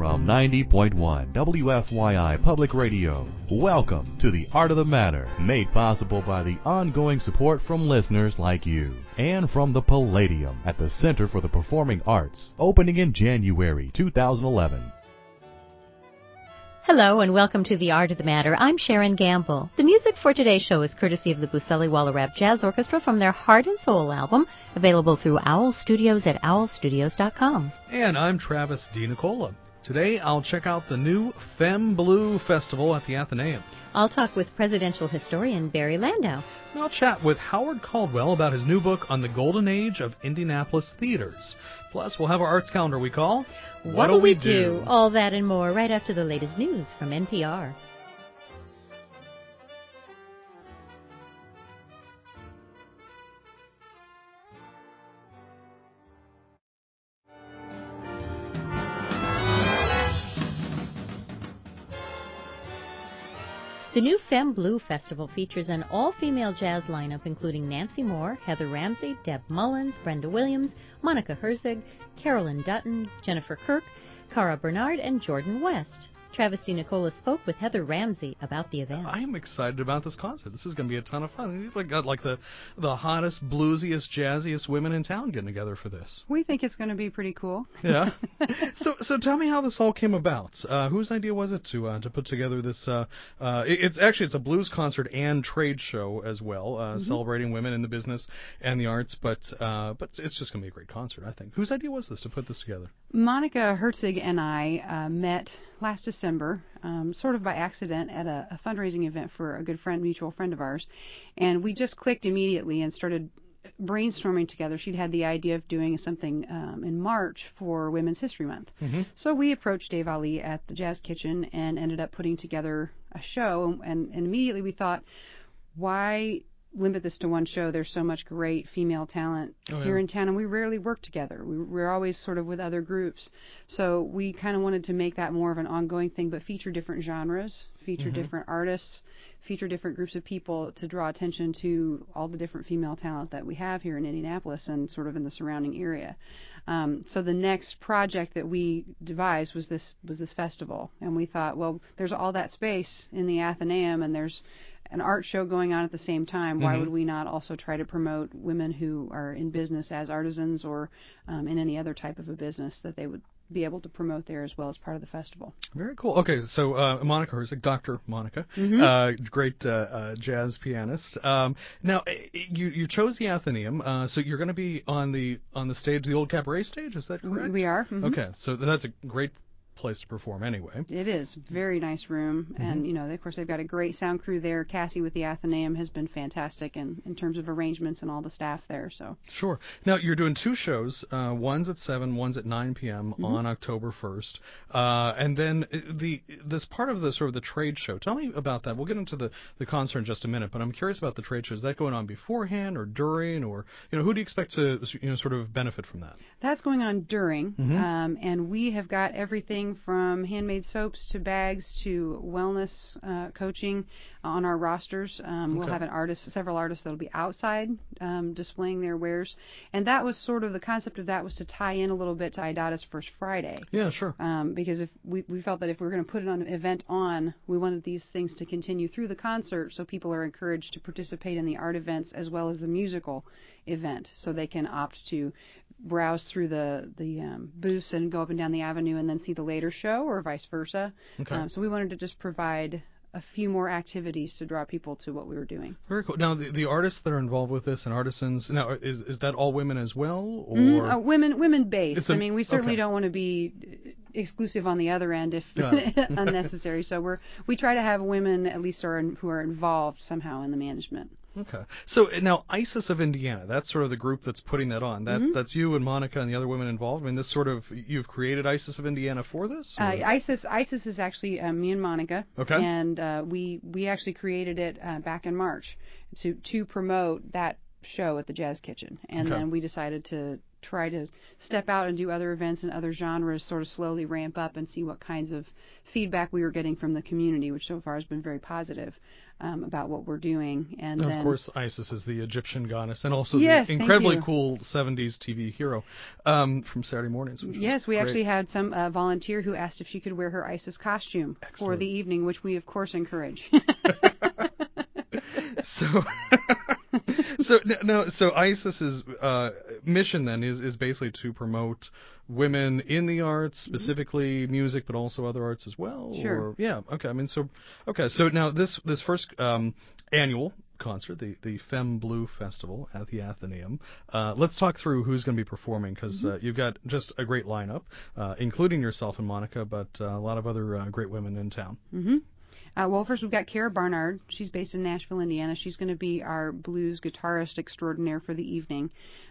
from 90.1 WFYI Public Radio. Welcome to The Art of the Matter, made possible by the ongoing support from listeners like you. And from the Palladium at the Center for the Performing Arts, opening in January 2011. Hello and welcome to The Art of the Matter. I'm Sharon Gamble. The music for today's show is courtesy of the Buseli Waller-Rap Jazz Orchestra from their Heart and Soul album, available through Owl Studios at owlstudios.com. And I'm Travis DiNicola. Today I'll check out the new Femme Blue Festival at the Athenaeum. I'll talk with presidential historian Barry Landau. And I'll chat with Howard Caldwell about his new book on the golden age of Indianapolis theaters. Plus, we'll have our arts calendar we call What'll We Do? All that and more right after the latest news from NPR. The new Femme Blue Festival features an all-female jazz lineup including Nancy Moore, Heather Ramsey, Deb Mullins, Brenda Williams, Monica Herzig, Carolyn Dutton, Jennifer Kirk, Cara Bernard, and Jordan West. Travis DiNicola spoke with Heather Ramsey about the event. I am excited about this concert. This is going to be a ton of fun. You've got like the hottest, bluesiest, jazziest women in town getting together for this. We think it's going to be pretty cool. Yeah. So tell me how this all came about. Whose idea was it to put together this? It's a blues concert and trade show as well, celebrating women in the business and the arts. But it's just going to be a great concert, I think. Whose idea was this to put this together? Monica Herzig and I met last December, sort of by accident, at a fundraising event for a good friend, mutual friend of ours, and we just clicked immediately and started brainstorming together. She'd had the idea of doing something in March for Women's History Month. Mm-hmm. So we approached Dave Ali at the Jazz Kitchen and ended up putting together a show, and immediately we thought, why limit this to one show? There's so much great female talent here in town, and we rarely work together. We're always sort of with other groups. So we kind of wanted to make that more of an ongoing thing, but feature different genres, feature different artists, feature different groups of people to draw attention to all the different female talent that we have here in Indianapolis and sort of in the surrounding area. So the next project that we devised was this festival, and we thought, well, there's all that space in the Athenaeum, and there's an art show going on at the same time. Why would we not also try to promote women who are in business as artisans or in any other type of a business that they would be able to promote there as well as part of the festival? Very cool. Okay, so Monica Herzig, Dr. Monica, great jazz pianist. Now, you chose the Athenaeum, so you're going to be on the stage, the old cabaret stage, is that correct? We are. Mm-hmm. Okay, so that's a great place to perform anyway. It is. Very nice room. And, of course, they've got a great sound crew there. Cassie with the Athenaeum has been fantastic in terms of arrangements and all the staff there. So Sure. Now, you're doing two shows. One's at 7, one's at 9 p.m. on October 1st. And then this part of the sort of the trade show, tell me about that. We'll get into the concert in just a minute, but I'm curious about the trade show. Is that going on beforehand or during, or who do you expect to sort of benefit from that? That's going on during, and we have got everything from handmade soaps to bags to wellness coaching on our rosters. We'll have several artists that'll be outside displaying their wares, and that was sort of the concept of that was to tie in a little bit to Idata's First Friday. Yeah, sure. Because if we felt that if we were going to put an event on, we wanted these things to continue through the concert, so people are encouraged to participate in the art events as well as the musical event, so they can opt to browse through the booths and go up and down the avenue and then see the later show, or vice versa. Okay. So we wanted to just provide a few more activities to draw people to what we were doing. Very cool. Now, the artists that are involved with this and artisans, now, is that all women as well? Or women-based. We certainly don't want to be exclusive on the other end if unnecessary. So we try to have women at least who are involved somehow in the management. Okay. So now ISIS of Indiana, that's sort of the group that's putting that on. That's you and Monica and the other women involved. I mean, this sort of, you've created ISIS of Indiana for this? ISIS is actually me and Monica. Okay. And we actually created it back in March to promote that show at the Jazz Kitchen. And then we decided to try to step out and do other events and other genres, sort of slowly ramp up and see what kinds of feedback we were getting from the community, which so far has been very positive about what we're doing. And of then, course, Isis is the Egyptian goddess, and also yes, the incredibly cool 70s TV hero from Saturday mornings. Which yes, we great. actually had some volunteer who asked if she could wear her Isis costume for the evening, which we of course encourage. So Isis's mission then is basically to promote women in the arts, specifically music, but also other arts as well. Sure. Or, yeah. Okay. I mean, so now this first annual concert, the Femme Blue Festival at the Athenaeum. Let's talk through who's going to be performing, because you've got just a great lineup, including yourself and Monica, but a lot of other great women in town. Mm-hmm. Well, first we've got Kara Barnard. She's based in Nashville, Indiana. She's going to be our blues guitarist extraordinaire for the evening.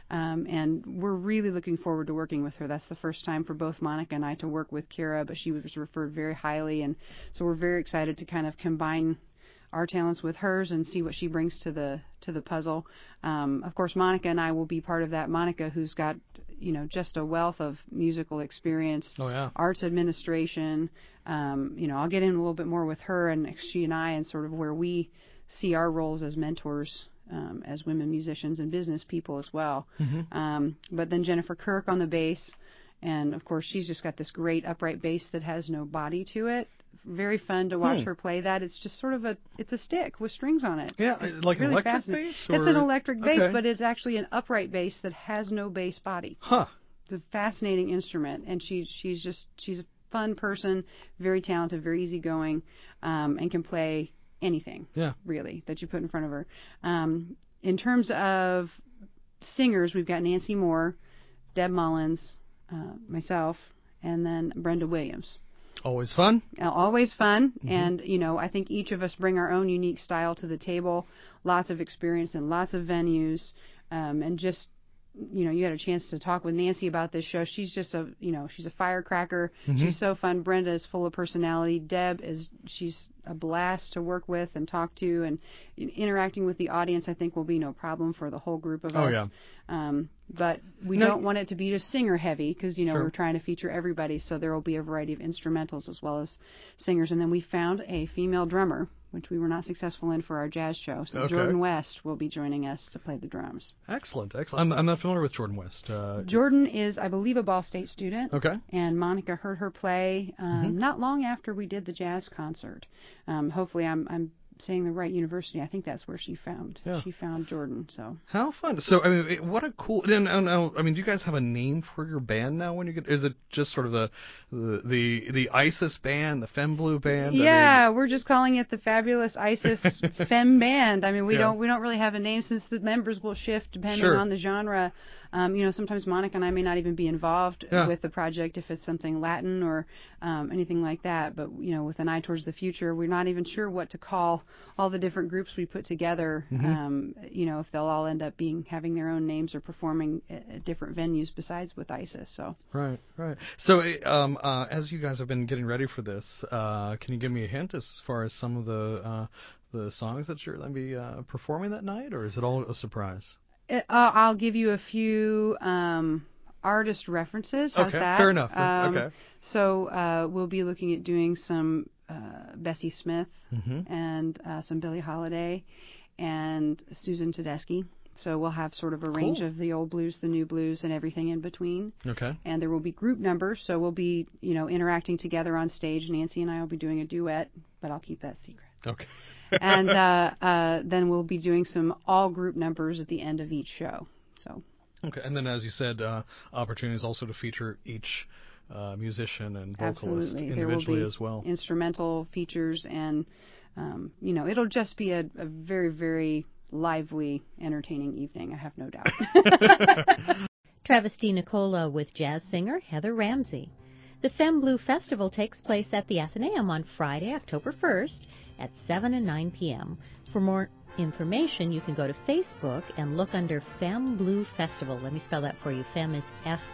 And we're really looking forward to working with her. That's the first time for both Monica and I to work with Kara, but she was referred very highly. And so we're very excited to kind of combine our talents with hers and see what she brings to the puzzle. Of course, Monica and I will be part of that. Monica, who's got just a wealth of musical experience, arts administration. I'll get in a little bit more with her and she and I, and sort of where we see our roles as mentors, as women musicians and business people as well. But then Jennifer Kirk on the bass. And, of course, she's just got this great upright bass that has no body to it. Very fun to watch her play that. It's just sort of it's a stick with strings on it. Yeah, it's like really an electric bass? Or? It's an electric bass, but it's actually an upright bass that has no bass body. Huh. It's a fascinating instrument, and she's a fun person, very talented, very easygoing, and can play anything, really, that you put in front of her. In terms of singers, we've got Nancy Moore, Deb Mullins, myself, and then Brenda Williams. Always fun. Always fun. And, I think each of us bring our own unique style to the table, lots of experience in lots of venues, and just, you had a chance to talk with Nancy about this show. She's just she's a firecracker. She's so fun. Brenda is full of personality. Deb she's a blast to work with and talk to, and interacting with the audience, I think, will be no problem for the whole group of us. But we don't want it to be just singer heavy, because we're trying to feature everybody, so there will be a variety of instrumentals as well as singers. And then we found a female drummer, which we were not successful in for our jazz show. So Jordan West will be joining us to play the drums. Excellent. I'm not familiar with Jordan West. Jordan is, I believe, a Ball State student. Okay. And Monica heard her play not long after we did the jazz concert. Hopefully I'm saying the right university. I think that's where she found Jordan. So how fun! So I mean, what a cool. And I mean, do you guys have a name for your band now? When you get, is it just sort of the Isis band, the Femme Blue band? Yeah, we're just calling it the Fabulous Isis Femme Band. I mean, we don't really have a name, since the members will shift depending on the genre. Sometimes Monica and I may not even be involved with the project if it's something Latin or anything like that. But, with an eye towards the future, we're not even sure what to call all the different groups we put together, if they'll all end up having their own names or performing at different venues besides with Isis. So Right. So as you guys have been getting ready for this, can you give me a hint as far as some of the songs that you're going to be performing that night, or is it all a surprise? I'll give you a few artist references. How's that? Fair enough. Okay. So we'll be looking at doing some Bessie Smith and some Billie Holiday and Susan Tedeschi. So we'll have sort of a range of the old blues, the new blues, and everything in between. Okay. And there will be group numbers, so we'll be, interacting together on stage. Nancy and I will be doing a duet, but I'll keep that secret. Okay. And then we'll be doing some all-group numbers at the end of each show. So. Okay. And then, as you said, opportunities also to feature each musician and vocalist individually as well. Instrumental features, and it'll just be a very, very lively, entertaining evening. I have no doubt. Travis DiNicola with jazz singer Heather Ramsey. The Femme Blue Festival takes place at the Athenaeum on Friday, October 1st at 7 and 9 p.m. For more information, you can go to Facebook and look under Femme Blue Festival. Let me spell that for you. Femme is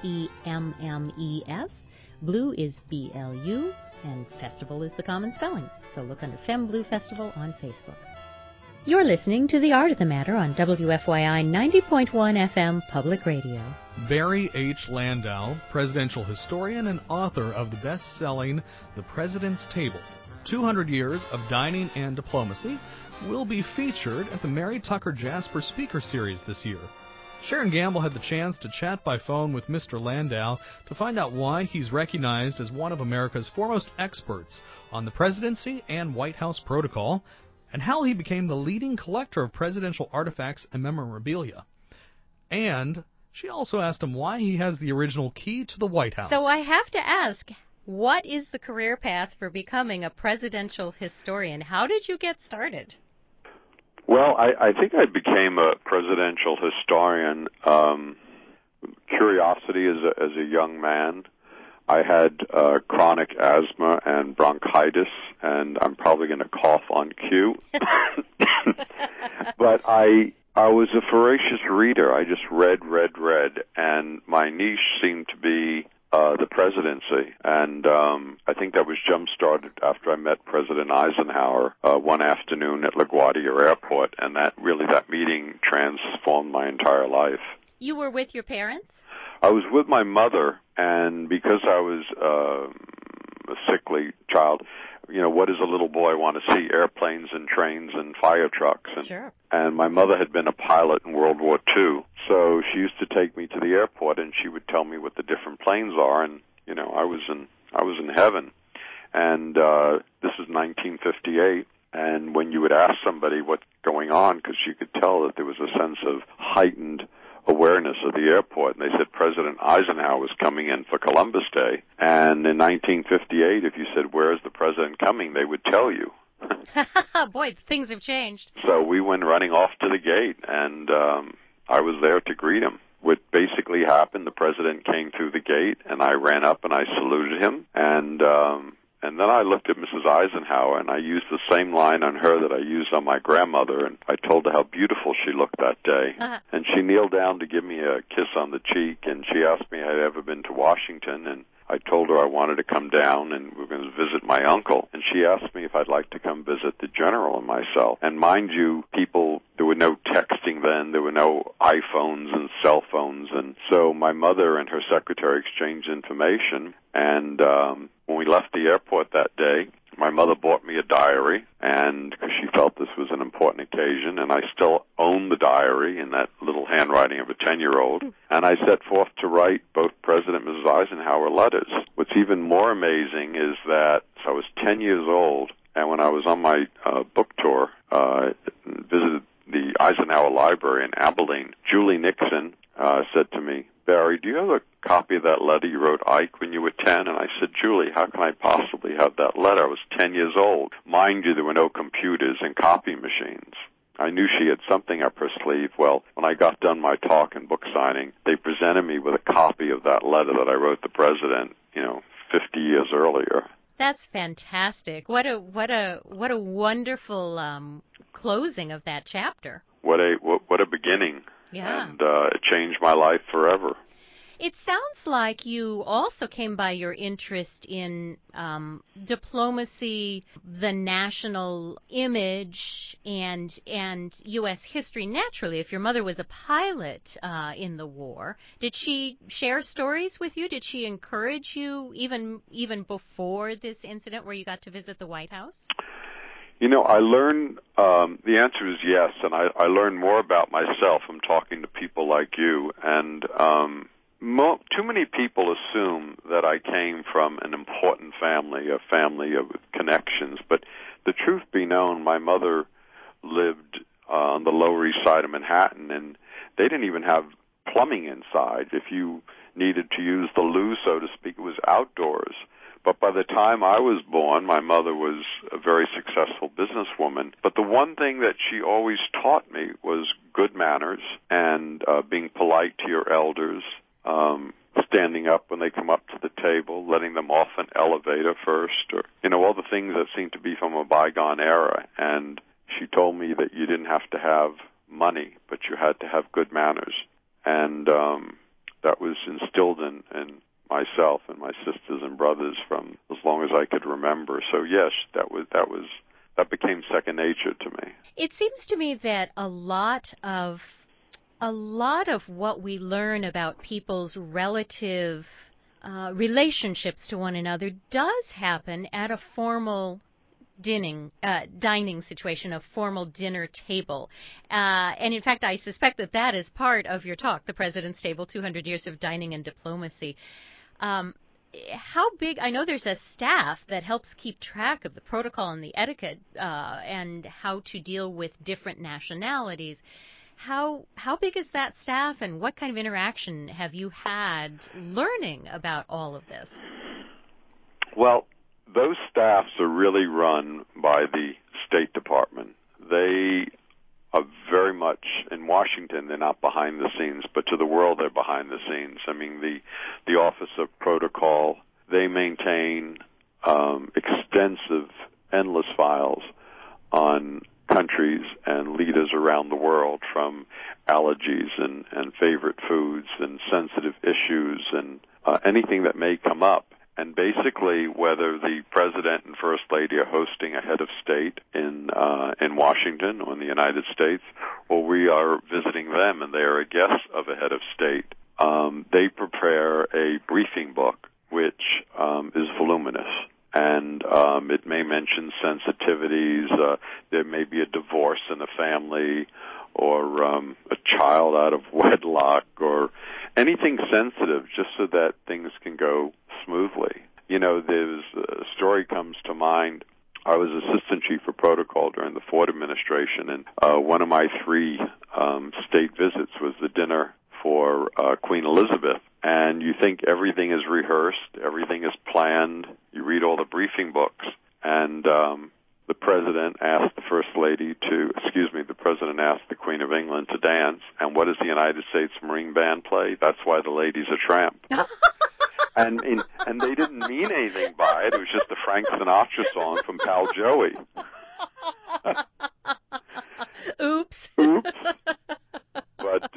Femmes. Blue is BLU, and festival is the common spelling. So look under Femme Blue Festival on Facebook. You're listening to The Art of the Matter on WFYI 90.1 FM Public Radio. Barry H. Landau, presidential historian and author of the best-selling The President's Table, 200 Years of Dining and Diplomacy, will be featured at the Mary Tucker Jasper Speaker Series this year. Sharon Gamble had the chance to chat by phone with Mr. Landau to find out why he's recognized as one of America's foremost experts on the presidency and White House protocol, and how he became the leading collector of presidential artifacts and memorabilia. And she also asked him why he has the original key to the White House. So I have to ask, what is the career path for becoming a presidential historian? How did you get started? Well, I think I became a presidential historian. Curiosity as a young man. I had chronic asthma and bronchitis, and I'm probably going to cough on cue. But I was a voracious reader. I just read, and my niche seemed to be the presidency. And I think that was jump-started after I met President Eisenhower one afternoon at LaGuardia Airport, and that meeting transformed my entire life. You were with your parents? I was with my mother, and because I was a sickly child, what does a little boy want to see? Airplanes and trains and fire trucks. And, sure. And my mother had been a pilot in World War II, so she used to take me to the airport, and she would tell me what the different planes are, and I was in heaven. And this is 1958, and when you would ask somebody what's going on, because you could tell that there was a sense of heightened awareness of the airport, and they said President Eisenhower was coming in for Columbus Day. And in 1958, if you said, "Where's the president coming?" they would tell you. Boy, things have changed. So we went running off to the gate, and I was there to greet him. What basically happened, the president came through the gate, and I ran up and I saluted him, and then I looked at Mrs. Eisenhower, and I used the same line on her that I used on my grandmother, and I told her how beautiful she looked that day. And she kneeled down to give me a kiss on the cheek, and she asked me if I had ever been to Washington, and I told her I wanted to come down, and we were going to visit my uncle. And she asked me if I'd like to come visit the general and myself. And mind you, there were no texting then, there were no iPhones and cell phones, and so my mother and her secretary exchanged information, and when we left the airport that day, my mother bought me a diary, and because she felt this was an important occasion, and I still own the diary in that little handwriting of a 10-year-old, and I set forth to write both President and Mrs. Eisenhower letters. What's even more amazing is that I was 10 years old, and when I was on my book tour, visited the Eisenhower Library in Abilene, Julie Nixon said to me, "Barry, do you have a copy of that letter you wrote Ike when you were 10? And I said, "Julie, how can I possibly have that letter? I was 10 years old." Mind you, there were no computers and copy machines. I knew she had something up her sleeve. Well, when I got done my talk and book signing, they presented me with a copy of that letter that I wrote the president, 50 years earlier. That's fantastic. What a wonderful closing of that chapter. What a beginning. Yeah. And it changed my life forever. It sounds like you also came by your interest in diplomacy, the national image, and U.S. history naturally. If your mother was a pilot in the war, did she share stories with you? Did she encourage you even before this incident where you got to visit the White House? I learned, the answer is yes, and I learned more about myself from talking to people like you, and too many people assume that I came from an important family, a family of connections, but the truth be known, my mother lived on the Lower East Side of Manhattan, and they didn't even have plumbing inside. If you needed to use the loo, so to speak, it was outdoors. But by the time I was born, my mother was a very successful businesswoman. But the one thing that she always taught me was good manners and being polite to your elders, standing up when they come up to the table, letting them off an elevator first, or, all the things that seem to be from a bygone era. And she told me that you didn't have to have money, but you had to have good manners. And that was instilled in myself and my sisters and brothers from as long as I could remember. So yes, that that became second nature to me. It seems to me that a lot of what we learn about people's relative relationships to one another does happen at a formal dining situation, a formal dinner table. And in fact, I suspect that is part of your talk, The President's Table, 200 Years of Dining and Diplomacy. How big, I know there's a staff that helps keep track of the protocol and the etiquette and how to deal with different nationalities. How big is that staff, and what kind of interaction have you had learning about all of this? Well, those staffs are really run by the State Department. They are very much in Washington. They're not behind the scenes, but to the world, they're behind the scenes. I mean, the Office of Protocol, they maintain extensive, endless files on countries and leaders around the world, from allergies and favorite foods and sensitive issues and anything that may come up. And basically, whether the President and First Lady are hosting a head of state in Washington or in the United States, or we are visiting them and they are a guest of a head of state, they prepare a briefing book which is voluminous. And it may mention sensitivities. There may be a divorce in the family, or a child out of wedlock, or anything sensitive, just so that things can go smoothly. You know, there's a story comes to mind. I was assistant chief of protocol during the Ford administration, and one of my 3 state visits was the dinner for Queen Elizabeth. And you think everything is rehearsed, everything is planned. You read all the briefing books, and the President asked the President asked the Queen of England to dance. And what does the United States Marine Band play? That's Why the Lady's a Tramp. And they didn't mean anything by it. It was just the Frank Sinatra song from Pal Joey. Oops. Oops. But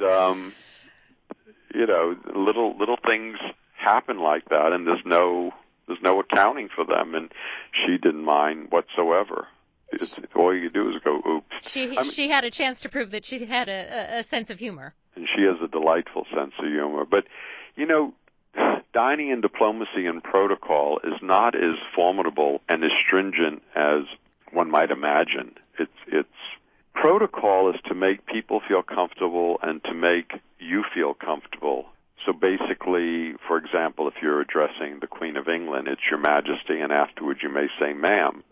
you know, little things happen like that, and there's no accounting for them. And she didn't mind whatsoever. All you do is go, oops. She had a chance to prove that she had a sense of humor. And she has a delightful sense of humor. But, you know, dining and diplomacy and protocol is not as formidable and as stringent as one might imagine. It's protocol is to make people feel comfortable and to make you feel comfortable. So basically, for example, if you're addressing the Queen of England, it's Your Majesty, and afterwards you may say, "Ma'am."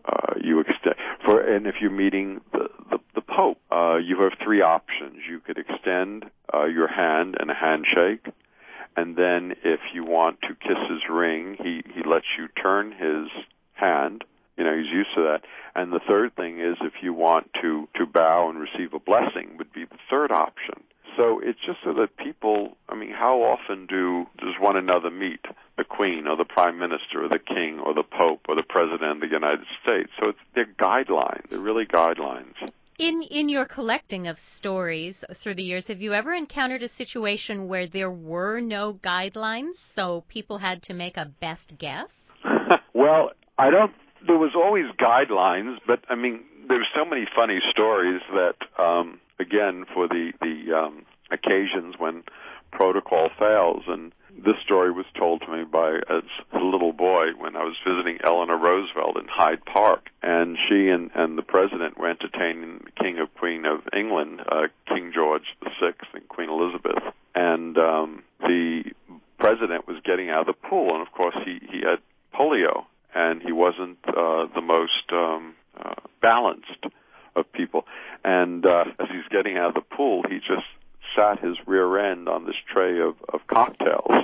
And if you're meeting the Pope, you have 3 options. You could extend your hand in a handshake, and then if you want to kiss his ring, he lets you turn his hand. You know, he's used to that. And the third thing is, if you want to bow and receive a blessing, would be the third option. So it's just so that people, I mean, how often does one another meet? The Queen or the Prime Minister or the King or the Pope or the President of the United States. So they're guidelines. They're really guidelines. In your collecting of stories through the years, have you ever encountered a situation where there were no guidelines, so people had to make a best guess? Well, there was always guidelines, but I mean, there's so many funny stories that, again, for the occasions when protocol fails, and this story was told to me by as a little boy when I was visiting Eleanor Roosevelt in Hyde Park, and she and the President were entertaining the King of Queen of England, King George VI and Queen Elizabeth, and the President was getting out of the pool, and of course he had polio, and he wasn't the most balanced of people. And as he's getting out of the pool, he just sat his rear end on this tray of cocktails.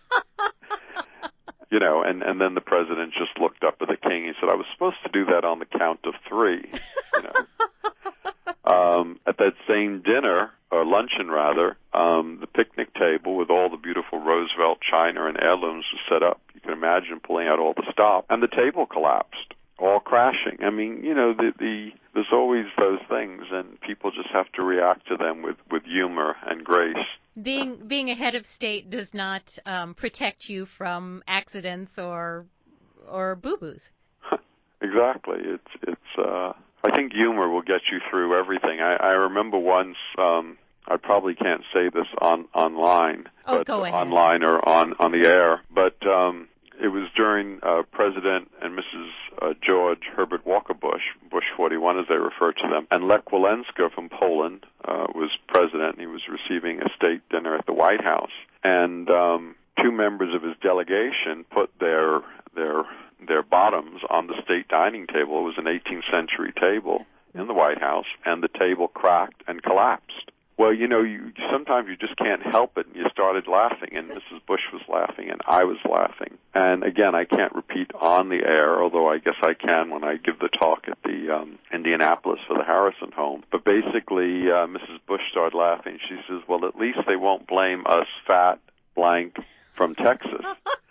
You know, and then the President just looked up at the King. He said, "I was supposed to do that on the count of 3. You know. At that same dinner, or luncheon rather, the picnic table with all the beautiful Roosevelt china and heirlooms was set up. You can imagine pulling out all the stop, and the table collapsed, all crashing. I mean, you know, there's always those things, and people just have to react to them with humor and grace. Being a head of state does not protect you from accidents or boo-boos. Exactly. I think humor will get you through everything. I remember once, I probably can't say this online, but go ahead. online or on the air, but it was during President and Mrs. George Herbert Walker Bush, Bush 41 as they refer to them, and Lech Walesa from Poland was president, and he was receiving a state dinner at the White House. And two members of his delegation put their bottoms on the state dining table. It was an 18th century table in the White House, and the table cracked and collapsed. Well, sometimes you just can't help it, and you started laughing, and Mrs. Bush was laughing, and I was laughing. And again, I can't repeat on the air, although I guess I can when I give the talk at the Indianapolis for the Harrison home. But basically, Mrs. Bush started laughing. She says, well, at least they won't blame us fat blank from Texas.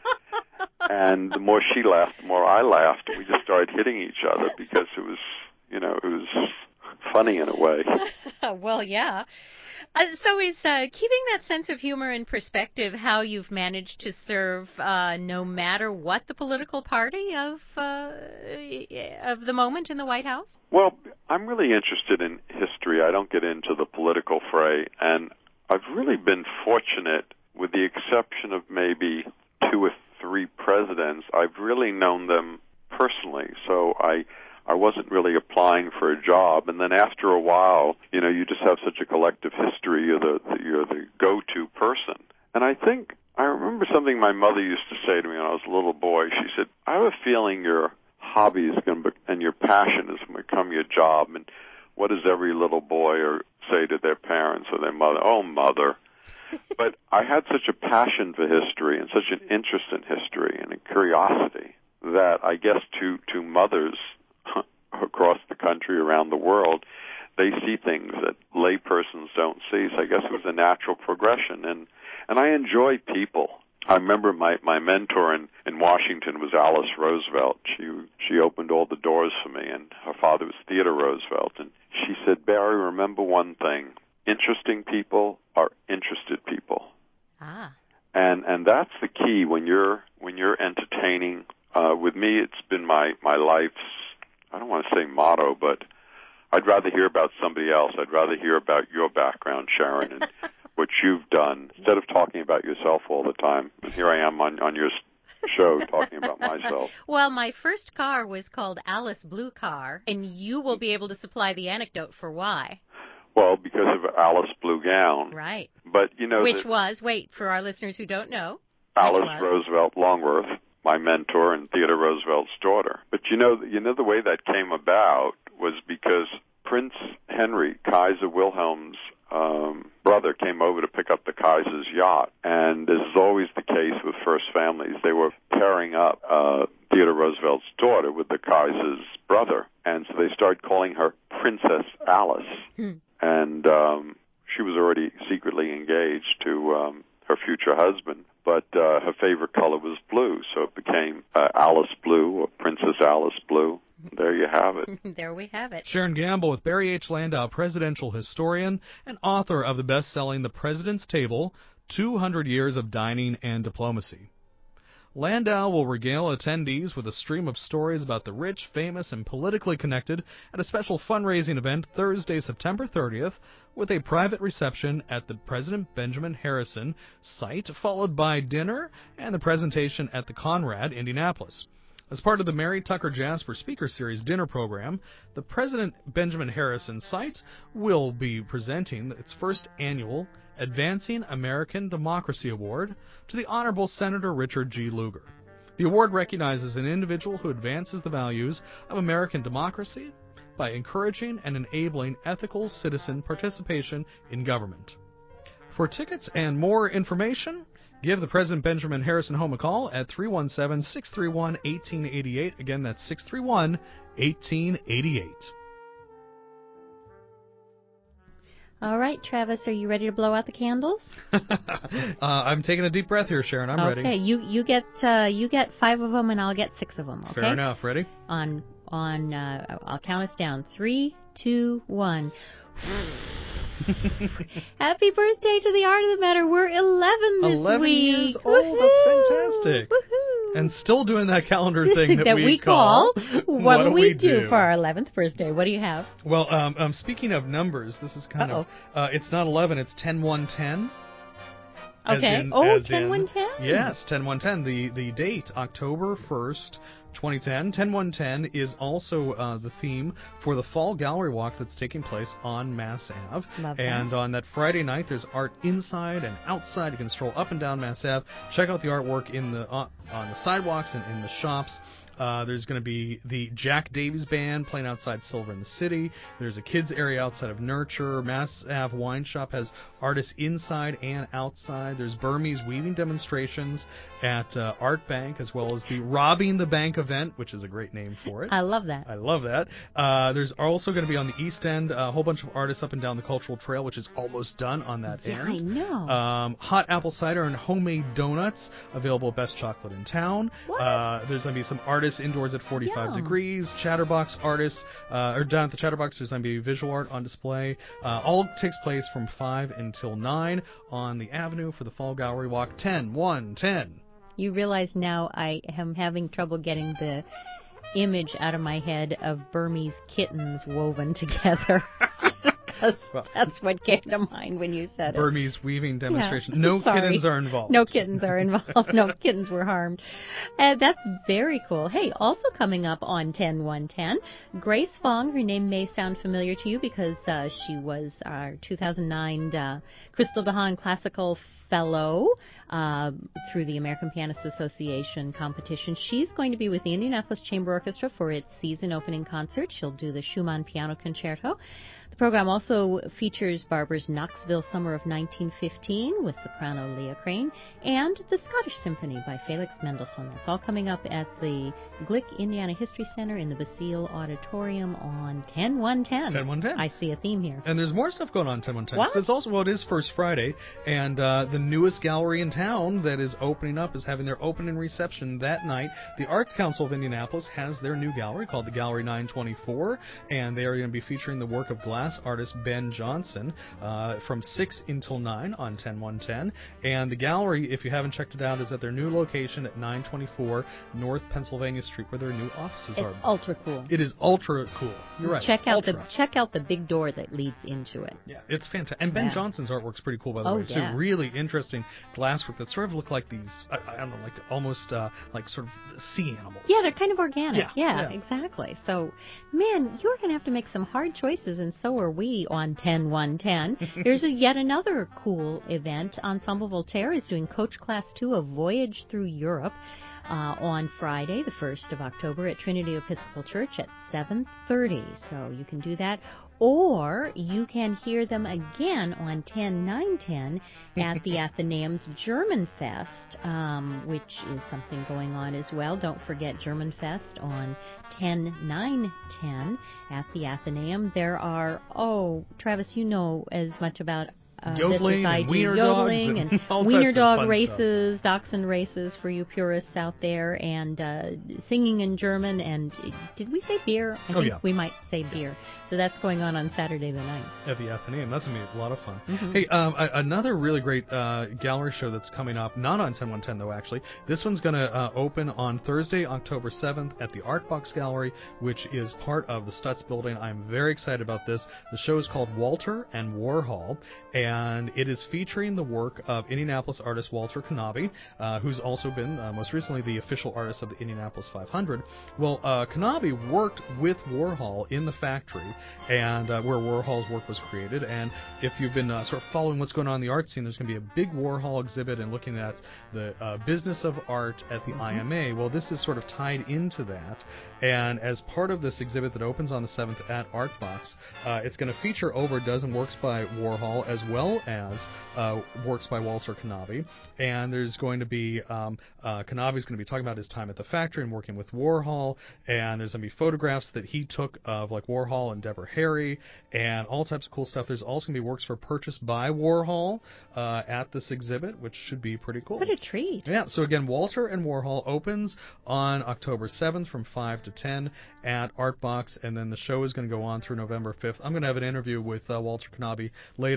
And the more she laughed, the more I laughed, and we just started hitting each other because it was funny in a way. Well, yeah. So is keeping that sense of humor in perspective how you've managed to serve no matter what the political party of the moment in the White House? Well, I'm really interested in history. I don't get into the political fray, and I've really been fortunate, with the exception of maybe 2 or 3 presidents. I've really known them personally, so I wasn't really applying for a job, and then after a while, you just have such a collective history. You're the go-to person. And I remember something my mother used to say to me when I was a little boy. She said, I have a feeling your hobby is going to and your passion is going to become your job. And what does every little boy say to their parents or their mother? Oh, mother. But I had such a passion for history and such an interest in history and a curiosity that I guess to mothers across the country, around the world, they see things that laypersons don't see. So I guess it was a natural progression. And I enjoy people. I remember my mentor in Washington was Alice Roosevelt. She opened all the doors for me, and her father was Theodore Roosevelt. And she said, Barry, remember one thing. Interesting people are interested people. Ah. And that's the key when you're entertaining. With me, it's been my life's, I don't want to say motto, but I'd rather hear about somebody else. I'd rather hear about your background, Sharon, and what you've done, instead of talking about yourself all the time. And here I am on your show talking about myself. Well, my first car was called Alice Blue Car, and you will be able to supply the anecdote for why. Well, because of Alice Blue Gown. Right. But, Which was, for our listeners who don't know. Alice Roosevelt Longworth, my mentor and Theodore Roosevelt's daughter. But the way that came about was because Prince Henry, Kaiser Wilhelm's brother, came over to pick up the Kaiser's yacht. And this is always the case with first families. They were pairing up Theodore Roosevelt's daughter with the Kaiser's brother. And so they started calling her Princess Alice. And she was already secretly engaged to her future husband. But her favorite color was blue, so it became Alice Blue or Princess Alice Blue. There you have it. There we have it. Sharon Gamble with Barry H. Landau, presidential historian and author of the best-selling The President's Table, 200 Years of Dining and Diplomacy. Landau will regale attendees with a stream of stories about the rich, famous, and politically connected at a special fundraising event Thursday, September 30th, with a private reception at the President Benjamin Harrison site, followed by dinner and the presentation at the Conrad, Indianapolis. As part of the Mary Tucker Jasper Speaker Series dinner program, the President Benjamin Harrison site will be presenting its first annual Advancing American Democracy Award to the Honorable Senator Richard G. Lugar. The award recognizes an individual who advances the values of American democracy by encouraging and enabling ethical citizen participation in government. For tickets and more information, give the President Benjamin Harrison Home a call at 317-631-1888. Again, that's 631-1888. All right, Travis, are you ready to blow out the candles? I'm taking a deep breath here, Sharon. I'm ready. Okay, you get 5 of them, and I'll get 6 of them. Okay. Fair enough. Ready? I'll count us down. 3, 2, 1. Happy birthday to the Art of the Matter. We're 11 this 11 week. years old. Woo-hoo! That's fantastic. Woohoo! And still doing that calendar thing that we call What Will We Do do for our 11th birthday? What do you have? Well, speaking of numbers, this is kind of, it's not 11, it's 10-1-10. Okay. 10-1-10? Yes, 10-1-10. The date, October 1st, 2010. 10-1-10 is also the theme for the Fall Gallery Walk that's taking place on Mass Ave. Love that. And on that Friday night, there's art inside and outside. You can stroll up and down Mass Ave, check out the artwork in the on the sidewalks and in the shops. There's going to be the Jack Davies Band playing outside Silver in the City. There's a kids area outside of Nurture. Mass Ave Wine Shop has artists inside and outside. There's Burmese weaving demonstrations at Art Bank, as well as the Robbing the Bank event, which is a great name for it. I love that. I love that. There's also going to be on the East End a whole bunch of artists up and down the Cultural Trail, which is almost done on that end. I know. Hot apple cider and homemade donuts available at Best Chocolate in Town. What? There's going to be some artists indoors at 45 Yum. degrees. Chatterbox artists, or down at the Chatterbox, there's going to be visual art on display. All takes place from 5 until 9 on the Avenue for the Fall Gallery Walk. 10-1-10. You realize now I am having trouble getting the image out of my head of Burmese kittens woven together. Well, that's what came to mind when you said Burmese weaving demonstration. Yeah. No Sorry. kittens are involved. No kittens are involved. No kittens were harmed. That's very cool. Hey, also coming up on 10-1-10, Grace Fong. Her name may sound familiar to you because she was our 2009 Crystal DeHaan Classical Fellow through the American Pianists Association competition. She's going to be with the Indianapolis Chamber Orchestra for its season opening concert. She'll do the Schumann Piano Concerto. The program also features Barber's Knoxville Summer of 1915 with soprano Leah Crane and the Scottish Symphony by Felix Mendelssohn. That's all coming up at the Glick Indiana History Center in the Basile Auditorium on 10-1-10. 10-1-10. I see a theme here. And there's more stuff going on 10-1-10. What? It's also, well, it is First Friday, and the newest gallery in town that is opening up is having their opening reception that night. The Arts Council of Indianapolis has their new gallery called the Gallery 924, and they are going to be featuring the work of glass artist Ben Johnson from 6 until 9 on 10-1-10. And the gallery, if you haven't checked it out, is at their new location at 924 North Pennsylvania Street, where their new offices are. It's ultra cool. It is ultra cool. You're right. Check out ultra. the big door that leads into it. Yeah, it's fantastic. And Ben Johnson's artwork's pretty cool, by the way, too. Yeah. Really interesting glasswork that sort of look like these, I don't know, like almost like sort of sea animals. Yeah, they're kind of organic. Yeah. Exactly. So, man, you're going to have to make some hard choices, and so are we on 10-1-10. There's yet another cool event. Ensemble Voltaire is doing Coach Class 2, A Voyage Through Europe, on Friday, the 1st of October, at Trinity Episcopal Church at 7:30. So you can do that. Or you can hear them again on 10-9-10 at the Athenaeum's German Fest, which is something going on as well. Don't forget German Fest on 10-9-10 at the Athenaeum. There are, Travis, you know as much about yodeling and wiener yodeling and all wiener types of dog fun races, dachshund races for you purists out there, and singing in German. And did we say beer? I think we might say beer. So that's going on Saturday the 9th. At the Athenaeum. That's going to be a lot of fun. Mm-hmm. Hey, another really great gallery show that's coming up, not on 10-1-10 though, actually. This one's going to open on Thursday, October 7th at the Art Box Gallery, which is part of the Stutz building. I'm very excited about this. The show is called Walter and Warhol, and it is featuring the work of Indianapolis artist Walter Knabe, who's also been most recently the official artist of the Indianapolis 500. Well, Knabe worked with Warhol in the factory, and where Warhol's work was created. And if you've been sort of following what's going on in the art scene, there's going to be a big Warhol exhibit and looking at the business of art at the IMA. Well, this is sort of tied into that. And as part of this exhibit that opens on the 7th at Artbox, it's going to feature over a dozen works by Warhol as well as works by Walter Knabe. And there's going to be, Knabe's going to be talking about his time at the factory and working with Warhol. And there's going to be photographs that he took of like Warhol and Deborah Harry and all types of cool stuff. There's also going to be works for purchase by Warhol at this exhibit, which should be pretty cool. What a treat. Yeah, so again, Walter and Warhol opens on October 7th from 5 to 10 at Artbox, and then the show is going to go on through November 5th. I'm going to have an interview with Walter Knabe later in October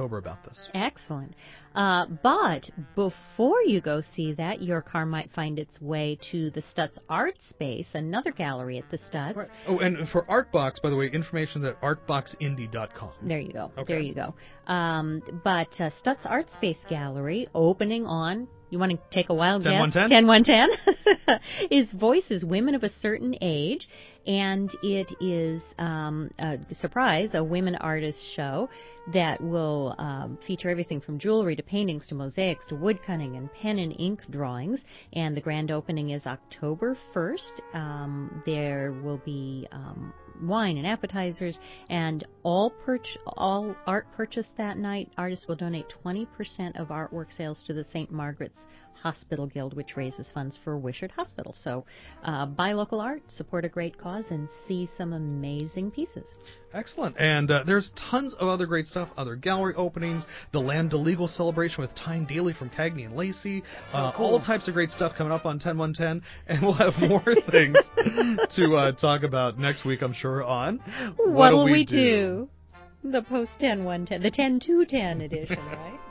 October about this. Excellent. But before you go see that, your car might find its way to the Stutz Art Space, another gallery at the Stutz. Right. Oh, and for Artbox, by the way, information at artboxindie.com. There you go. Okay. There you go. But Stutz Art Space Gallery opening on, you want to take a wild guess? 10-1-10? 10-1-10 is Voices, Women of a Certain Age. And it is, surprise, a women artist show that will feature everything from jewelry to paintings to mosaics to wood cutting and pen and ink drawings. And the grand opening is October 1st. There will be wine and appetizers, and all art purchased that night, artists will donate 20% of artwork sales to the St. Margaret's Hospital Guild, which raises funds for Wishart Hospital. So buy local art, support a great cause, and see some amazing pieces. Excellent. And there's tons of other great stuff, other gallery openings, the Land to Legal celebration with Tyne Daly from Cagney and Lacey, all types of great stuff coming up on 10-1-10, and we'll have more things to talk about next week, I'm sure, on What'll We Do? The post 10-1-10, the 10-2-10 edition, right?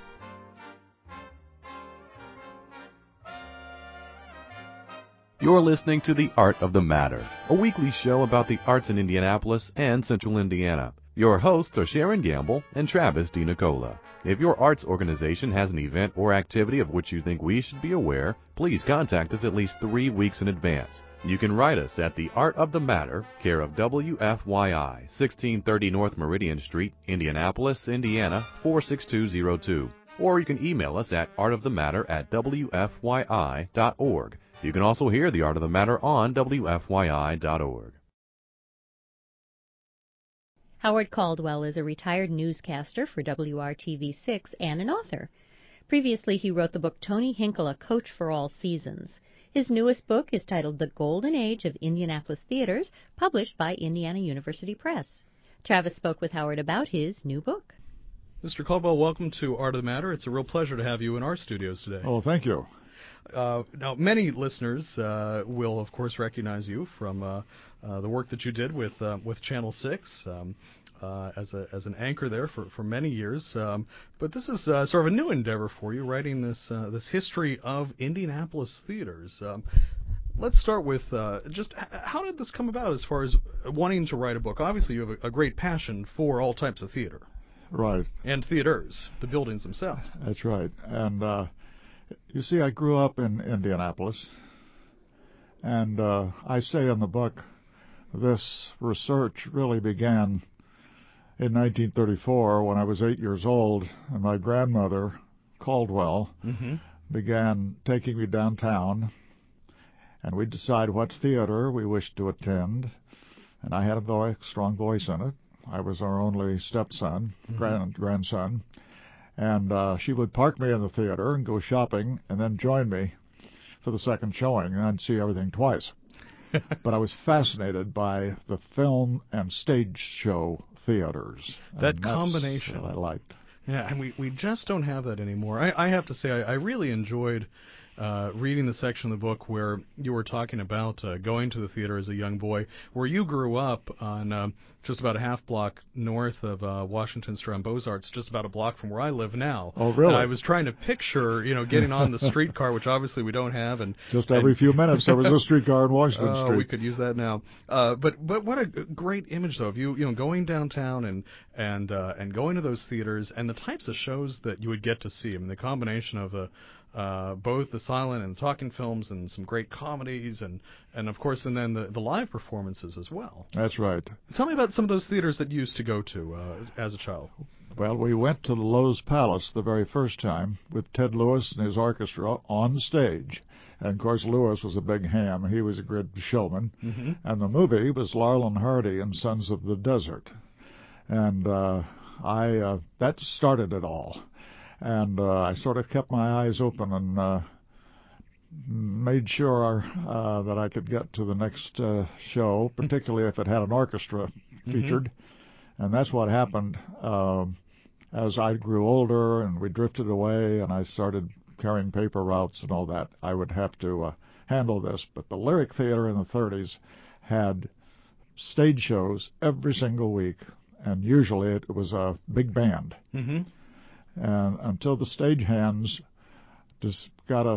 You're listening to The Art of the Matter, a weekly show about the arts in Indianapolis and Central Indiana. Your hosts are Sharon Gamble and Travis DiNicola. If your arts organization has an event or activity of which you think we should be aware, please contact us at least 3 weeks in advance. You can write us at The Art of the Matter, care of WFYI, 1630 North Meridian Street, Indianapolis, Indiana, 46202. Or you can email us at artofthematter@wfyi.org. You can also hear The Art of the Matter on WFYI.org. Howard Caldwell is a retired newscaster for WRTV6 and an author. Previously, he wrote the book Tony Hinkle, A Coach for All Seasons. His newest book is titled The Golden Age of Indianapolis Theaters, published by Indiana University Press. Travis spoke with Howard about his new book. Mr. Caldwell, welcome to Art of the Matter. It's a real pleasure to have you in our studios today. Oh, thank you. Now, many listeners will, of course, recognize you from the work that you did with Channel 6 as an anchor there for many years. But this is sort of a new endeavor for you, writing this history of Indianapolis theaters. Let's start with just how did this come about as far as wanting to write a book? Obviously, you have a great passion for all types of theater. Right. And theaters, the buildings themselves. That's right. And you see, I grew up in Indianapolis, and I say in the book, this research really began in 1934 when I was 8 years old, and my grandmother, Caldwell, began taking me downtown, and we'd decide what theater we wished to attend, and I had a strong voice in it. I was our only stepson, grandson. And she would park me in the theater and go shopping and then join me for the second showing, and I'd see everything twice. But I was fascinated by the film and stage show theaters. That combination. What I liked. Yeah, and we just don't have that anymore. I have to say, I really enjoyed reading the section of the book where you were talking about going to the theater as a young boy, where you grew up on just about a half block north of Washington Street on Beaux-Arts, just about a block from where I live now. Oh, really? And I was trying to picture, getting on the streetcar, which obviously we don't have, and just every few minutes there was a streetcar in Washington Street. We could use that now. But what a great image though of you going downtown and going to those theaters and the types of shows that you would get to see. I mean, the combination of both the silent and talking films and some great comedies and of course and then the live performances as well. That's right. Tell me about some of those theaters that you used to go to as a child. Well, we went to the Lowe's Palace the very first time with Ted Lewis and his orchestra on stage. And, of course, Lewis was a big ham. He was a great showman. And the movie was Laurel and Hardy and Sons of the Desert. And that started it all. And I sort of kept my eyes open and made sure that I could get to the next show, particularly if it had an orchestra featured. And that's what happened as I grew older and we drifted away and I started carrying paper routes and all that. I would have to handle this. But the Lyric Theater in the 30s had stage shows every single week, and usually it was a big band. and until the stagehands just got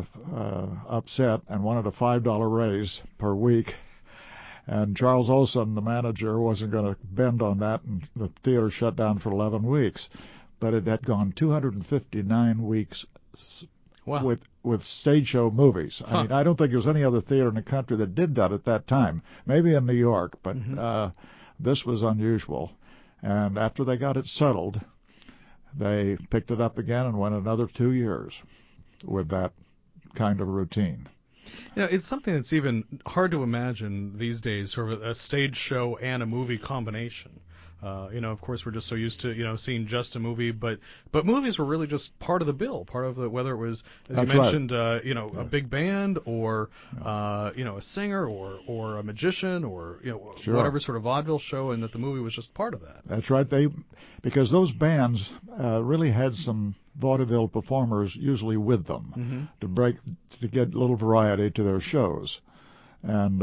upset and wanted a $5 raise per week. And Charles Olson, the manager, wasn't going to bend on that, and the theater shut down for 11 weeks. But it had gone 259 weeks Wow. with stage show movies. I mean, I don't think there was any other theater in the country that did that at that time. Maybe in New York, but this was unusual. And after they got it settled, they picked it up again and went another 2 years with that kind of routine. You know, it's something that's even hard to imagine these days, sort of a stage show and a movie combination. You know, of course, we're just so used to, you know, seeing just a movie, but movies were really just part of the bill, part of the, whether it was, as That's you mentioned, right. you know, a big band or, you know, a singer or a magician or, you know, Sure. whatever sort of vaudeville show, and that the movie was just part of that. That's right. Because those bands really had some vaudeville performers usually with them to get a little variety to their shows, and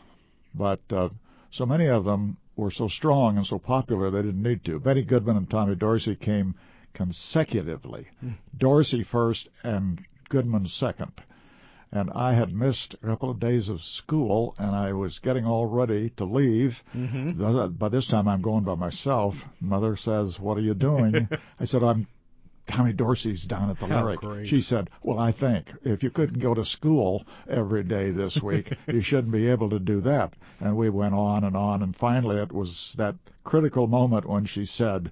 but so many of them were so strong and so popular they didn't need to. Benny Goodman and Tommy Dorsey came consecutively. Dorsey first and Goodman second. And I had missed a couple of days of school, and I was getting all ready to leave. By this time, I'm going by myself. Mother says, "What are you doing?" I said, Tommy Dorsey's down at the How Lyric. great. She said, "Well, I think if you couldn't go to school every day this week, you shouldn't be able to do that." And we went on, and finally it was that critical moment when she said,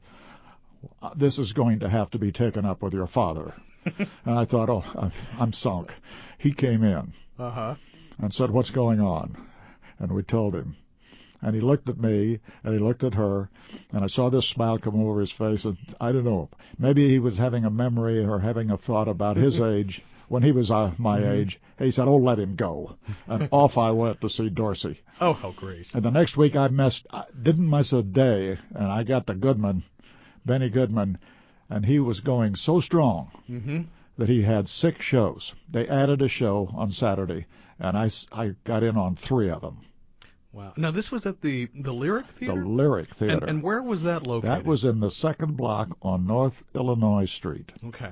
"This is going to have to be taken up with your father." And I thought, oh, I'm sunk. He came in and said, "What's going on?" And we told him. And he looked at me, and he looked at her, and I saw this smile come over his face, and I don't know, maybe he was having a memory or having a thought about his age when he was my age. He said, "Oh, let him go." And off I went to see Dorsey. Oh, how great. And the next week I didn't miss a day, and I got to Goodman, Benny Goodman, and he was going so strong that he had 6 shows. They added a show on Saturday, and I got in on 3 of them. Wow. Now, this was at the Lyric Theater? The Lyric Theater. And where was that located? That was in the 2nd block on North Illinois Street. Okay.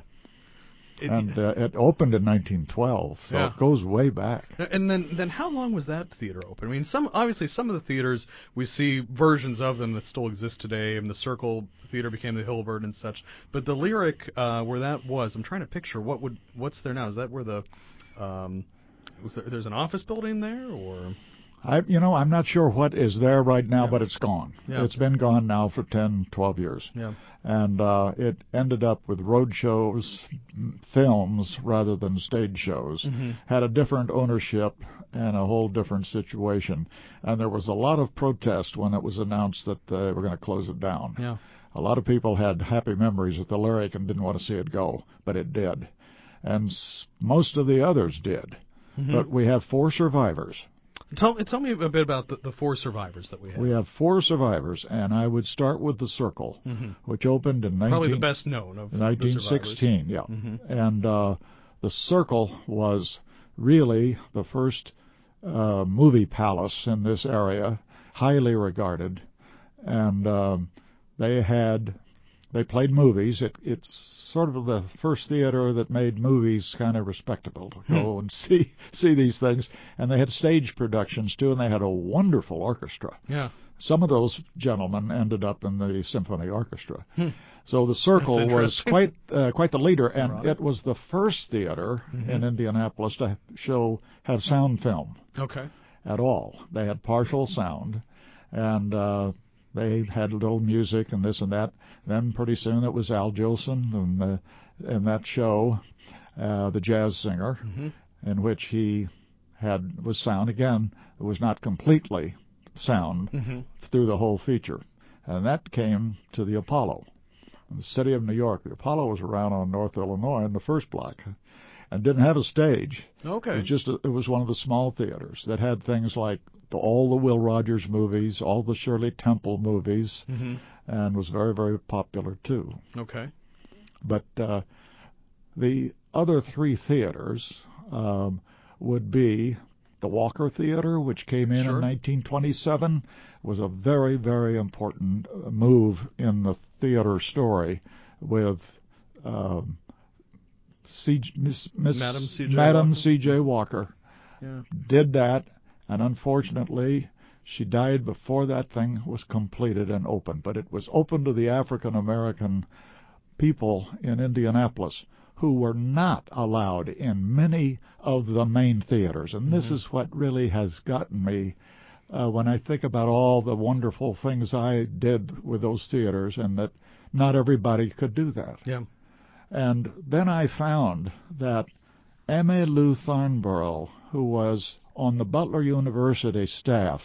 It opened in 1912, so it goes way back. And then how long was that theater open? I mean, obviously some of the theaters, we see versions of them that still exist today, and the Circle Theater became the Hilbert and such. But the Lyric, where that was, I'm trying to picture what's there now. Is that where there's an office building there, or? I'm not sure what is there right now, but it's gone. Yeah. It's been gone now for 10, 12 years. Yeah. And it ended up with road shows, films, rather than stage shows. Had a different ownership and a whole different situation. And there was a lot of protest when it was announced that they were going to close it down. Yeah. A lot of people had happy memories at the Lyric and didn't want to see it go, but it did. And most of the others did. But we have 4 survivors. Tell me a bit about the 4 survivors that we have. We have 4 survivors, and I would start with the Circle, which opened in probably the best known of 1916. Yeah, and the Circle was really the first movie palace in this area, highly regarded, and they played movies. It's sort of the first theater that made movies kind of respectable to go and see these things. And they had stage productions, too, and they had a wonderful orchestra. Yeah. Some of those gentlemen ended up in the symphony orchestra. So the Circle was quite the leader, and it was the first theater in Indianapolis to have sound film at all. They had partial sound, and they had a little music and this and that. Then pretty soon it was Al Jolson in that show, the jazz singer, in which he was sound. Again, it was not completely sound through the whole feature. And that came to the Apollo in the city of New York. The Apollo was around on North Illinois in the 1st block and didn't have a stage. Okay. It was one of the small theaters that had things like all the Will Rogers movies, all the Shirley Temple movies, and was very, very popular too. Okay. But the other 3 theaters would be the Walker Theater, which came in 1927, was a very, very important move in the theater story, with Madam C.J. Walker did that, and unfortunately she died before that thing was completed and opened. But it was open to the African American people in Indianapolis who were not allowed in many of the main theaters. And this is what really has gotten me when I think about all the wonderful things I did with those theaters, and that not everybody could do that. Yeah. And then I found that Emmylou Thornborough, who was on the Butler University staff,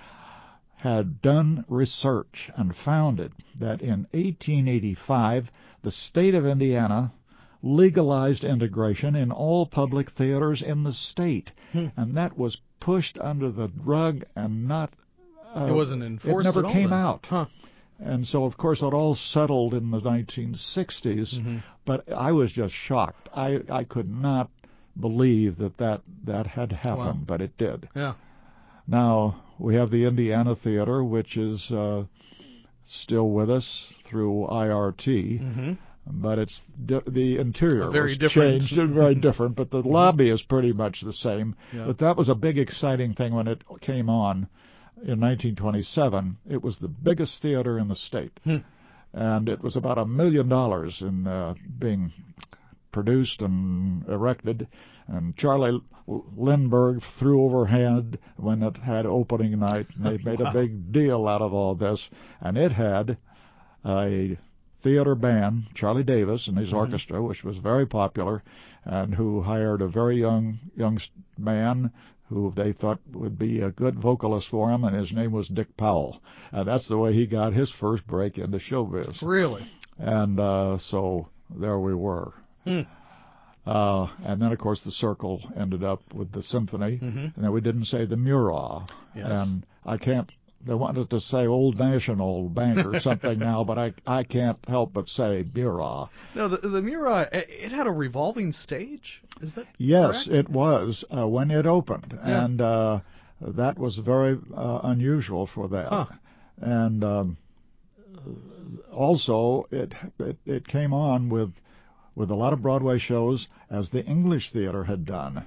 had done research and found it that in 1885 the state of Indiana legalized integration in all public theaters in the state, and that was pushed under the rug and not. It wasn't enforced. It never at all came then. out. Huh. And so, of course, it all settled in the 1960s. But I was just shocked. I could not believe that had happened, Wow. but it did. Yeah. Now we have the Indiana Theater, which is still with us through IRT. But it's the interior Very was different. changed, very different. But the lobby is pretty much the same. Yeah. But that was a big, exciting thing when it came on in 1927. It was the biggest theater in the state, and it was about $1 million in being produced and erected. And Charlie Lindbergh threw overhead when it had opening night, and they made a big deal out of all this. And it had a theater band, Charlie Davis and his orchestra, which was very popular, and who hired a very young man who they thought would be a good vocalist for him, and his name was Dick Powell. And that's the way he got his first break into showbiz. Really? And so there we were. And then, of course, the Circle ended up with the Symphony, and then we didn't say the Murat. Yes. And I can't. They wanted to say Old National Bank or something now, but I can't help but say Murat. No, the Murat, it had a revolving stage? Is that Yes, correct? it was when it opened, Yeah. and that was very unusual for that. Huh. And also, it came on with a lot of Broadway shows, as the English Theater had done.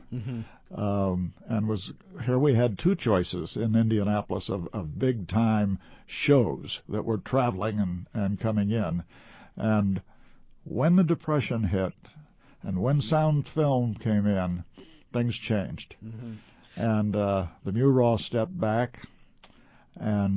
And here we had two choices in Indianapolis of big time shows that were traveling and coming in. And when the Depression hit and when sound film came in, things changed. And the Murat stepped back and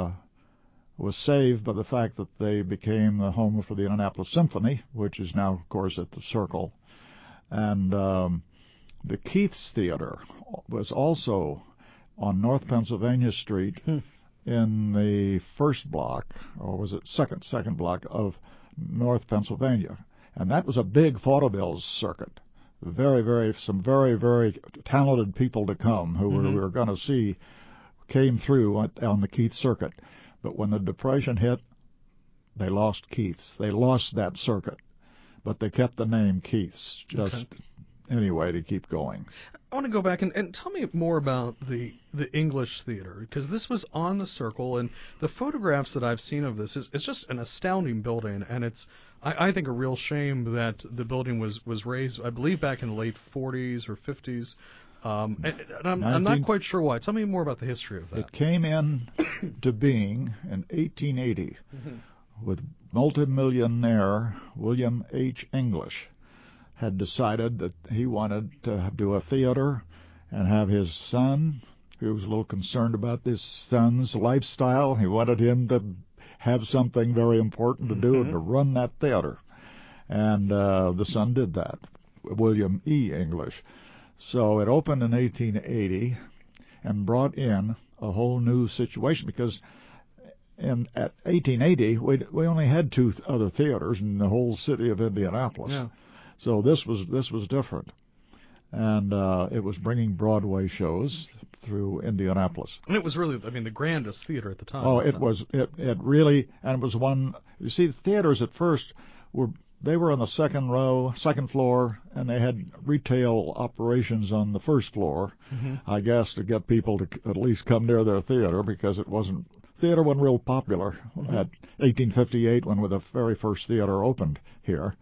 was saved by the fact that they became the home for the Indianapolis Symphony, which is now, of course, at the Circle. And the Keith's Theater was also on North Pennsylvania Street in the first block, or was it second block of North Pennsylvania. And that was a big vaudeville circuit. Some very talented people to come who we were going to see came through on the Keith circuit. But when the Depression hit, they lost Keith's. They lost that circuit. But they kept the name Keith's, just anyway, to keep going. I want to go back and tell me more about the English Theater, because this was on the Circle, and the photographs that I've seen of this it's just an astounding building, and it's I think a real shame that the building was raised, I believe, back in the late 40s or 50s. And I'm not quite sure why. Tell me more about the history of that. It came in to being in 1880 with multimillionaire William H. English had decided that he wanted to do a theater and have his son, who was a little concerned about his son's lifestyle. He wanted him to have something very important to do and to run that theater. And the son did that, William E. English. So it opened in 1880 and brought in a whole new situation, because at 1880 we only had two other theaters in the whole city of Indianapolis. Yeah. So this was different, and it was bringing Broadway shows through Indianapolis. And it was really, the grandest theater at the time. Oh, it was. It really, and it was one. You see, the theaters at first were on the second floor, and they had retail operations on the first floor. I guess to get people to at least come near their theater, because theater wasn't real popular at 1858 when the very first theater opened here.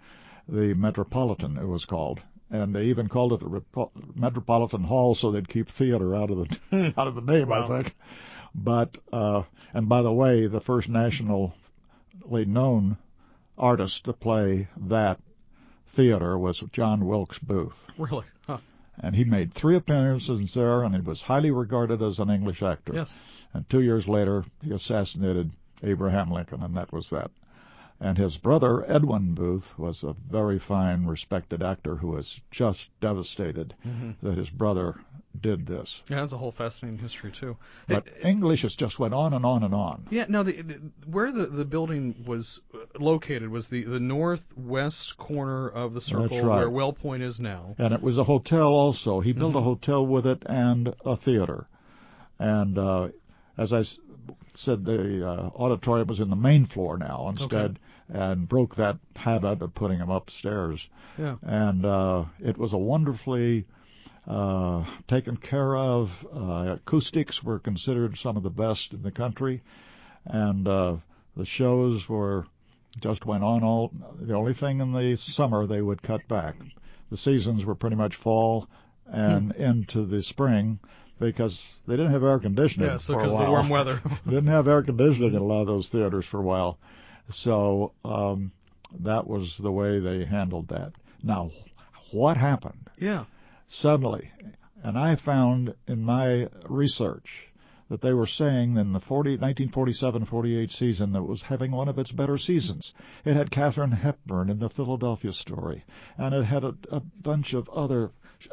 the Metropolitan, it was called. And they even called it the Metropolitan Hall so they'd keep theater out of the out of the name, Wow. I think. But and by the way, the first nationally known artist to play that theater was John Wilkes Booth. Really? Huh. And he made 3 appearances there, and he was highly regarded as an English actor. Yes. And 2 years later, he assassinated Abraham Lincoln, and that was that. And his brother, Edwin Booth, was a very fine, respected actor who was just devastated that his brother did this. Yeah, that's a whole fascinating history, too. But English has just went on and on and on. Yeah, now, where the building was located was the northwest corner of the circle That's right. where Well Point is now. And it was a hotel also. He built a hotel with it and a theater. And as I said, the auditorium was in the main floor now instead, and broke that habit of putting them upstairs. Yeah. And it was a wonderfully taken care of. Acoustics were considered some of the best in the country, and the shows were just went on all. The only thing in the summer they would cut back. The seasons were pretty much fall and into the spring, because they didn't have air conditioning Yeah, so for a because while. the warm weather. Didn't have air conditioning in a lot of those theaters for a while. So that was the way they handled that. Now, what happened? Yeah. Suddenly, and I found in my research that they were saying in the 1947-48 season that it was having one of its better seasons. It had Katharine Hepburn in the Philadelphia story, and it had a bunch of other...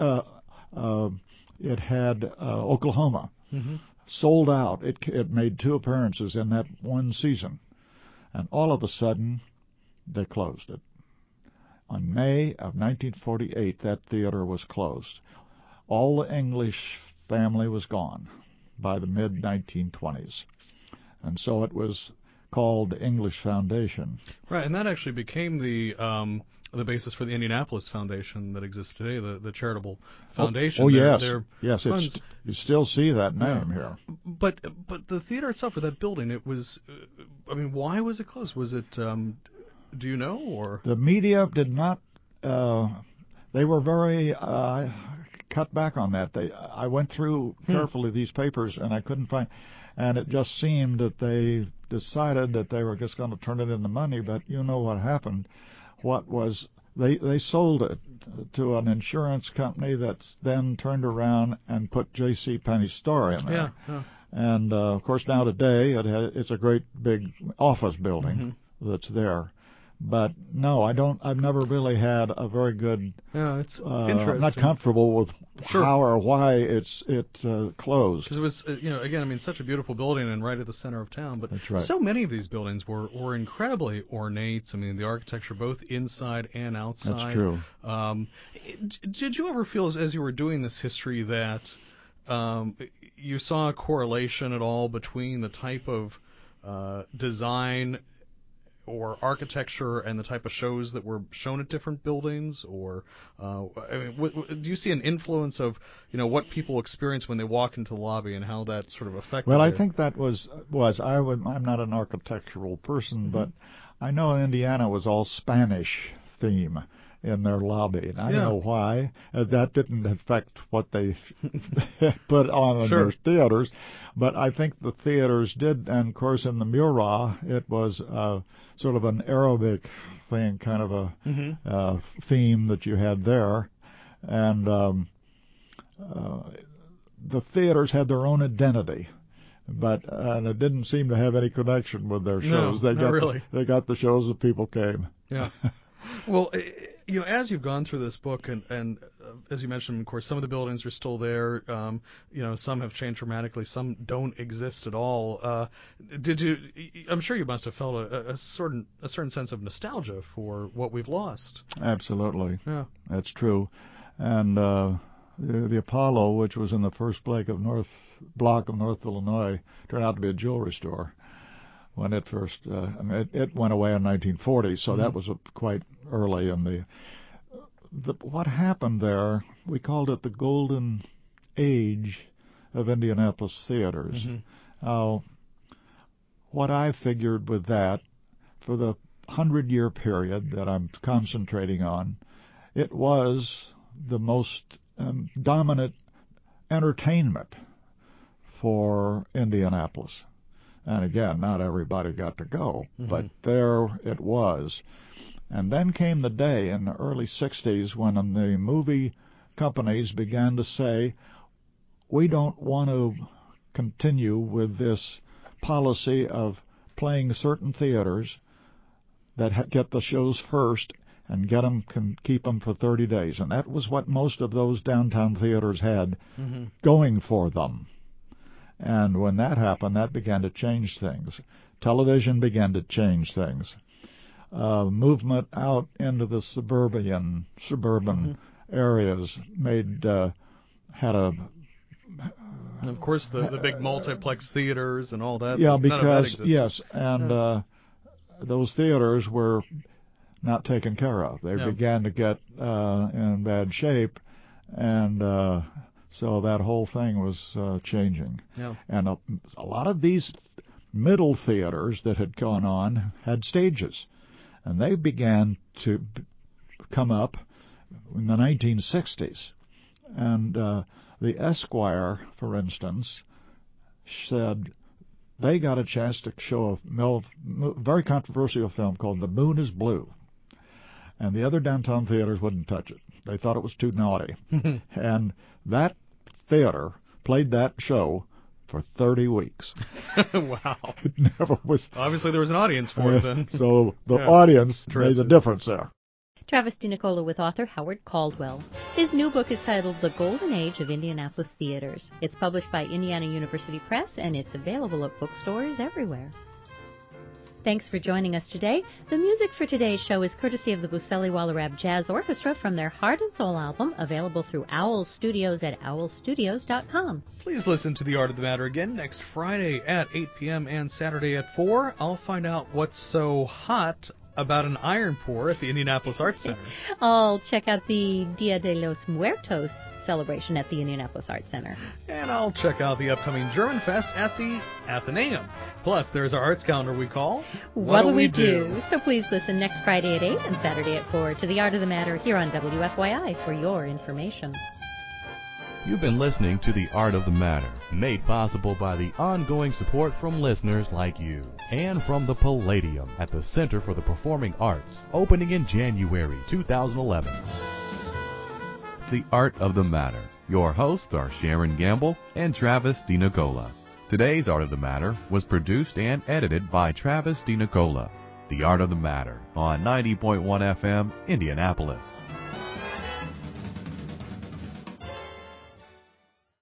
it had Oklahoma. Sold out. It made 2 appearances in that one season. And all of a sudden, they closed it. On May of 1948, that theater was closed. All the English family was gone by the mid-1920s. And so it was called the English Foundation. Right, and that actually became the basis for the Indianapolis Foundation that exists today, the charitable foundation. Yes. Yes, you still see that name here. But the theater itself, or that building, it was, I mean, why was it closed? Was it, do you know, or? The media did not, they were very cut back on that. I went through carefully these papers, and I couldn't find, and it just seemed that they decided that they were just going to turn it into money, but you know what happened. What was they sold it to an insurance company that's then turned around and put J.C. Penney's store in there. Yeah. And of course now today it's a great big office building that's there. But no, I've never really had a very good. Yeah, it's I'm interesting. not comfortable with how or why it closed. Because it was, again, I mean, such a beautiful building and right at the center of town. But That's right. So many of these buildings were incredibly ornate. I mean, the architecture both inside and outside. That's true. Did you ever feel, as you were doing this history, that you saw a correlation at all between the type of design or architecture and the type of shows that were shown at different buildings, or I mean, do you see an influence of what people experience when they walk into the lobby and how that sort of affected? Well, I think that was I'm not an architectural person, but I know Indiana was all Spanish theme in their lobby, and I know why. That didn't affect what they put on in their theaters, but I think the theaters did, and of course in the Murat, it was sort of an Arabic thing, kind of a theme that you had there, and the theaters had their own identity. But it didn't seem to have any connection with their shows. No, not really. They got the shows that people came. Yeah. Well, as you've gone through this book, and as you mentioned, of course, some of the buildings are still there. Some have changed dramatically. Some don't exist at all. Did you? I'm sure you must have felt a certain sense of nostalgia for what we've lost. Absolutely. Yeah, that's true. And the Apollo, which was in the first block of North Illinois, turned out to be a jewelry store. When it first, it went away in 1940, so that was quite early in what happened there. We called it the golden age of Indianapolis theaters. What I figured with that, for the 100-year period that I'm concentrating on, it was the most dominant entertainment for Indianapolis. And again, not everybody got to go, but there it was. And then came the day in the early 60s when the movie companies began to say, we don't want to continue with this policy of playing certain theaters that get the shows first and can keep them for 30 days. And that was what most of those downtown theaters had going for them. And when that happened, that began to change things. Television began to change things. Movement out into the suburban areas had a... And of course, the big multiplex theaters and all that. Yeah, none of that existed. yes, and those theaters were not taken care of. They began to get in bad shape, and so that whole thing was changing. Yeah. And a lot of these middle theaters that had gone on had stages, and they began to come up in the 1960s. And the Esquire, for instance, said they got a chance to show a very controversial film called The Moon is Blue. And the other downtown theaters wouldn't touch it. They thought it was too naughty. And that theater played that show for 30 weeks. Wow. It never was. Obviously, there was an audience for it then. So the audience made a difference there. Travis DiNicola with author Howard Caldwell. His new book is titled The Golden Age of Indianapolis Theaters. It's published by Indiana University Press, and it's available at bookstores everywhere. Thanks for joining us today. The music for today's show is courtesy of the Buceli Wallerab Jazz Orchestra from their Heart and Soul album, available through Owl Studios at owlstudios.com. Please listen to The Art of the Matter again next Friday at 8 p.m. and Saturday at 4. I'll find out what's so hot about an iron pour at the Indianapolis Arts Center. I'll check out the Dia de los Muertos celebration at the Indianapolis Arts Center. And I'll check out the upcoming German Fest at the Athenaeum. Plus, there's our arts calendar we call What'll We Do? So please listen next Friday at 8 and Saturday at 4 to The Art of the Matter here on WFYI for your information. You've been listening to The Art of the Matter, made possible by the ongoing support from listeners like you, and from the Palladium at the Center for the Performing Arts, opening in January 2011. The Art of the Matter. Your hosts are Sharon Gamble and Travis DiNicola. Today's Art of the Matter was produced and edited by Travis DiNicola. The Art of the Matter on 90.1 FM, Indianapolis.